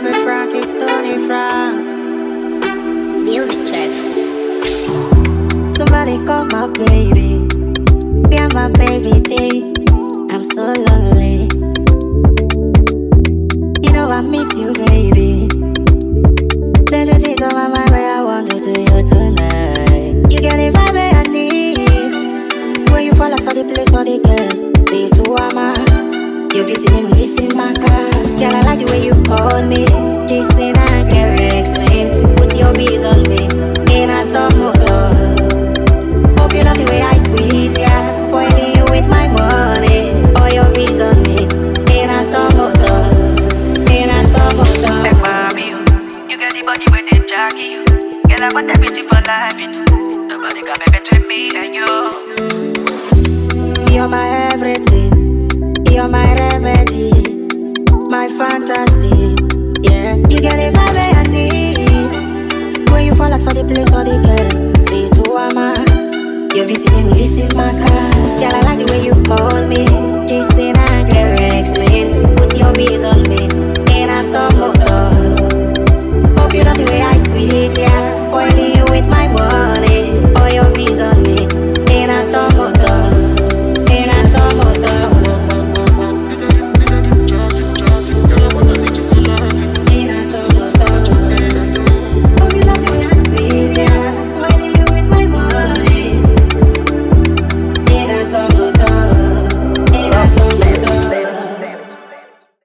me Frank, it's Tony Frank. Music chef. Somebody call my baby. Be my baby D. I'm so lonely. You know I miss you, baby. There's a things on my mind where I want to do you tonight. You get the vibe I need. When you fall out for the place for the girls, they too ama. Your beauty name listen back. Girl, I like the way you call me. Kissing and caressing. Put your bees on me. In a motor. Hope you love the way I squeeze ya. Spoiling you with my money. All your bees on me. In a motor. In a motor. Like mommy, you got the body with the jockey. Girl, I want that beautiful life, you know. Nobody can be between me and you. You're my everything. You're my remedy, my fantasy. Yeah, you get the vibe I need. When you fall out for the place for the girls, they too ama. Your beauty name listen back. Girl, I like the way you call me.